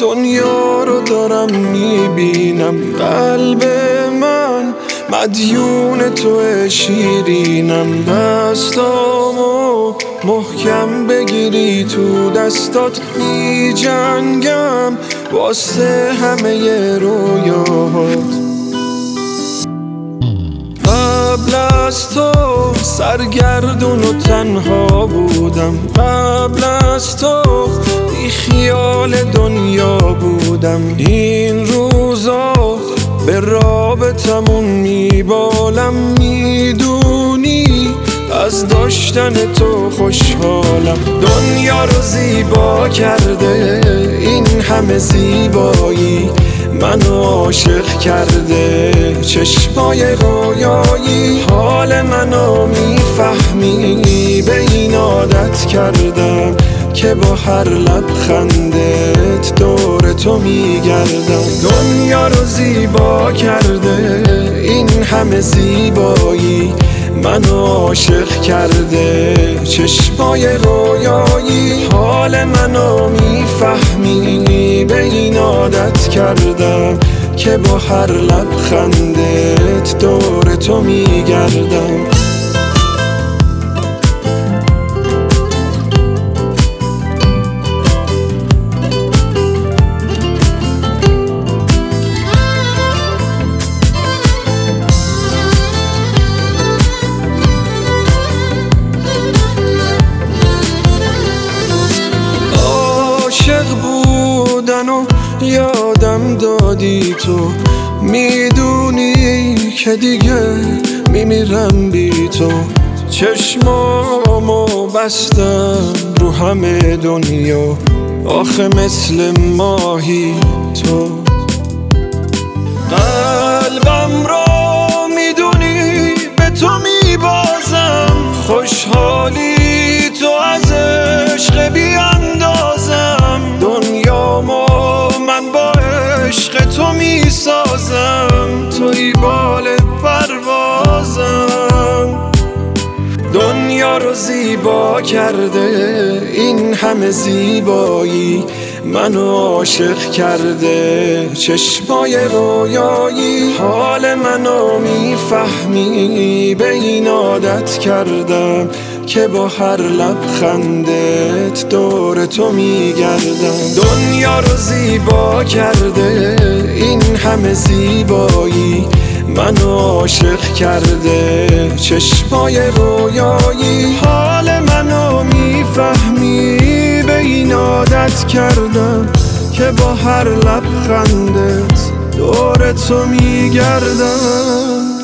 دنیا رو دارم میبینم، قلب من مدیون تو شیرینم. دستامو محکم بگیری تو دستات، می جنگم واسه همه رویاهات. قبل از تو سرگردون و تنها بودم، قبل از تو بی خیال دنیا بودم. این روزا به رابطمون میبالم، میدونی از داشتن تو خوشحالم. دنیا رو زیبا کرده این همه زیبایی، منو عاشق کرده چشمای رویایی. حال منو میفهمی، به این عادت کردم که با هر لبخندت دور تو میگردم. دنیا رو زیبا کرده این همه زیبایی، منو عاشق کرده چشمای رویایی. حال منو میفهمی، به این عادت کردم که با هر لبخندت دور تو میگردم. عاشق بودن و یادم دادی تو، میدونی که دیگه میمیرم بی تو. چشمامو بستم رو همه دنیا، آخه مثل ماهی تو. قلبم رو میدونی به تو میبازم، خوشحالی تو از عشق بیاندازم. دنیامو من با عشق تو میسازم، توی بال پروازم. دنیا رو زیبا کرده این همه زیبایی، منو عاشق کرده چشمای رویایی. حال منو میفهمی، به این عادت کردم که با هر لبخندت دور تو میگردم. دنیا رو زیبا کرده این همه زیبایی، منو عاشق کرده چشمای رویایی. حال منو میفهمی، به این عادت کردم که با هر لبخندت دور تو میگردم.